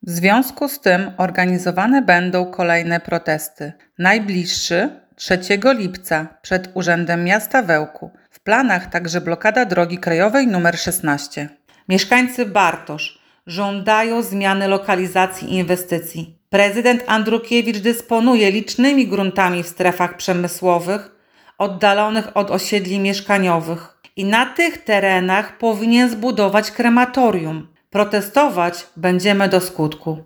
W związku z tym organizowane będą kolejne protesty. Najbliższy 3 lipca przed Urzędem Miasta w Ełku. W planach także blokada drogi krajowej nr 16. Mieszkańcy Bartosz żądają zmiany lokalizacji inwestycji. Prezydent Andrukiewicz dysponuje licznymi gruntami w strefach przemysłowych, oddalonych od osiedli mieszkaniowych i na tych terenach powinien zbudować krematorium. Protestować będziemy do skutku.